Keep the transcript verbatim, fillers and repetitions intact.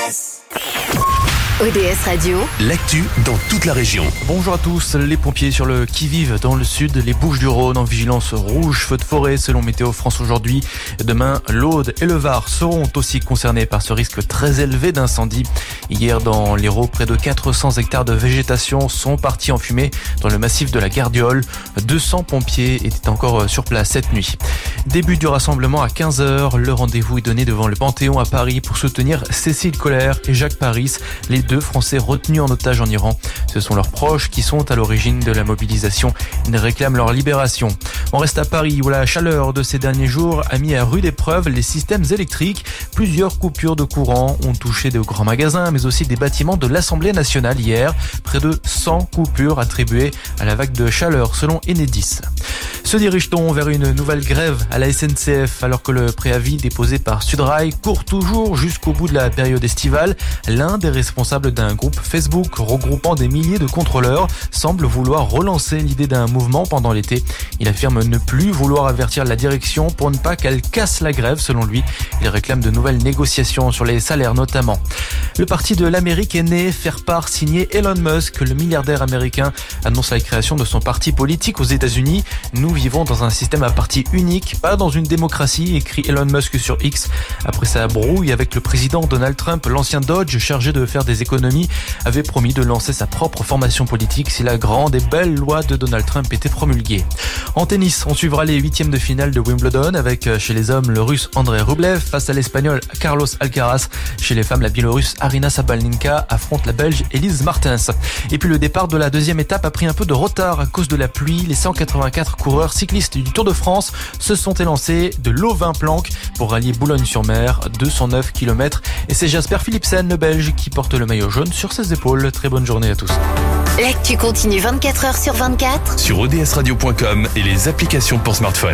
S. O D S Radio, l'actu dans toute la région. Bonjour à tous, les pompiers sur le qui-vive dans le sud, les Bouches-du-Rhône en vigilance rouge, feu de forêt selon Météo France aujourd'hui. Demain, l'Aude et le Var seront aussi concernés par ce risque très élevé d'incendie. Hier, dans l'Hérault, près de quatre cents hectares de végétation sont partis en fumée dans le massif de la Gardiole. deux cents pompiers étaient encore sur place cette nuit. Début du rassemblement à quinze heures, le rendez-vous est donné devant le Panthéon à Paris pour soutenir Cécile Collère et Jacques Paris, les deux Français retenus en otage en Iran. Ce sont leurs proches qui sont à l'origine de la mobilisation. Ils réclament leur libération. On reste à Paris où la chaleur de ces derniers jours a mis à rude épreuve les systèmes électriques. Plusieurs coupures de courant ont touché de grands magasins mais aussi des bâtiments de l'Assemblée nationale hier. Près de cent coupures attribuées à la vague de chaleur selon Enedis. Se dirige-t-on vers une nouvelle grève à la S N C F alors que le préavis déposé par Sudrail court toujours jusqu'au bout de la période estivale? L'un des responsables d'un groupe Facebook regroupant des milliers de contrôleurs semble vouloir relancer l'idée d'un mouvement pendant l'été. Il affirme ne plus vouloir avertir la direction pour ne pas qu'elle casse la grève selon lui. Il réclame de nouvelles négociations sur les salaires notamment. Le parti de l'Amérique est né, faire part signé Elon Musk, le milliardaire américain annonce la création de son parti politique aux États-Unis. Nous vivons dans un système à parti unique, pas dans une démocratie, écrit Elon Musk sur X. Après sa brouille avec le président Donald Trump, l'ancien Dodge, chargé de faire des économies, avait promis de lancer sa propre formation politique si la grande et belle loi de Donald Trump était promulguée. En tennis, on suivra les huitièmes de finale de Wimbledon avec chez les hommes le russe Andrei Rublev face à l'espagnol Carlos Alcaraz. Chez les femmes, la biélorusse Arina Sabalenka affronte la belge Elise Martens. Et puis le départ de la deuxième étape a pris un peu de retard à cause de la pluie. Les cent quatre-vingt-quatre coureurs cyclistes du Tour de France se sont élancés de Lau-Vingt-Planck pour rallier Boulogne-sur-Mer, deux cent neuf kilomètres. Et c'est Jasper Philipsen, le belge, qui porte le maillot jaune sur ses épaules. Très bonne journée à tous. l'actu continue vingt-quatre heures sur vingt-quatre Sur o d s radio point com et les applications pour smartphone.